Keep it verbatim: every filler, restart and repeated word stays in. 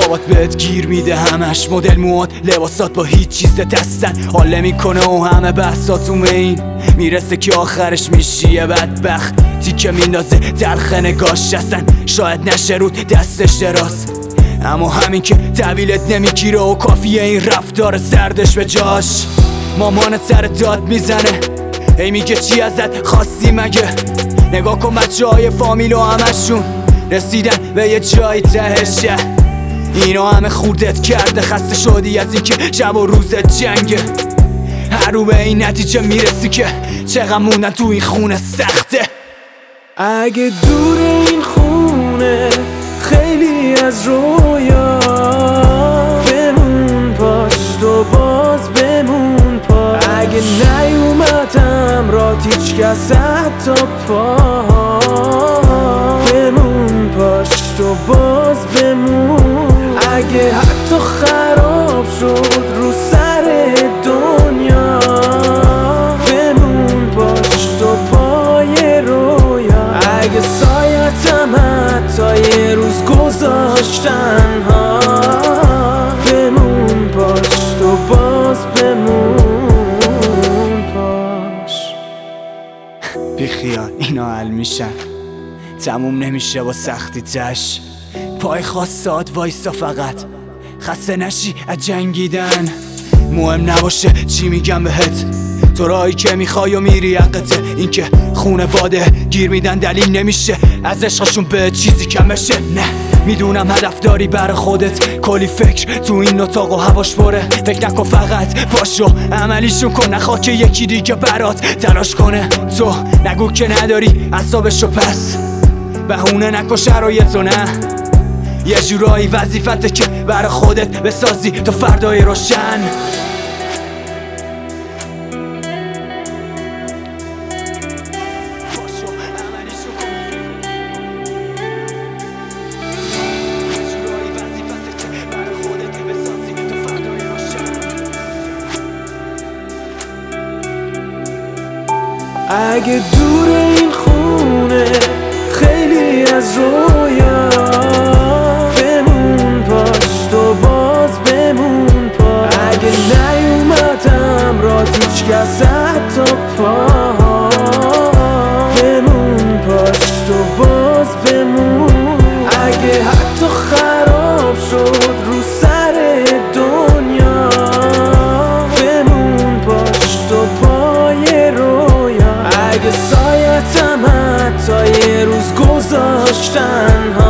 شبات بهت گیر میده همش، مدل موات لباسات با هیچ چیز دستن حال نمیکنه و همه بحثاتون به این میرسه که آخرش میشی یه بدبخت. تیکه میندازه تلخ نگاش هستن، شاید نشه رود دستش دراز، اما همین که طویلت نمیگیره و کافیه این رفتار سردش به جاش. مامانت سر داد میزنه، هی میگه چی ازت خواستی مگه؟ نگاه کن بچه های فامیل و همشون رسیدن به یه جایی تهشه. اینا همه خوردت کرده، خسته شدی از این که شب و روزت جنگه. هر رو به این نتیجه میرسی که چقدر موندن تو این خونه سخته. اگه دور این خونه خیلی از رویا بمون پاشت و باز بمون پاش. اگه نیومدم رات هیچ کس حتی پا بمون پاشت و باز بمون. اگه حتی خراب شد رو سر دنیا بمون پاشت و پای رویا. اگه سایتم حتی یه روز گذاشتن ها بمون پاشت و باز بمون پاش. بیخیال اینا حل میشن، تموم نمیشه با سختی تش. پای خواستاد وایسا فقط خسته نشی از جنگیدن. مهم نباشه چی میگم بهت، تو راهی که میخوای و میری حقته. این که خونه واده گیر میدن دلیل نمیشه از عشقشون به چیزی کم بشه. نه میدونم هدف داری بر خودت، کلی فکر تو این اتاق و هواش پره. فکر نکن فقط پاشو عملیشون کن، نخواه که یکی دیگه برات تلاش کنه. تو نگو که نداری اعصابشو، پس بهونه نکن شرایطو. نه یه جورایی وظیفته که بر خودت بسازی تا فردای روشن. اگه دور این خونه خیلی از رویا بمون پاشت و باز بمون پاش. اگه نیومدم رات هیچ کس حتی پا بمون پاشت و باز بمون. اگه حتی خراب شد رو سر دنیا بمون پاشت و پای رویا. اگه سایتم حتی یه روز گذاشتن ها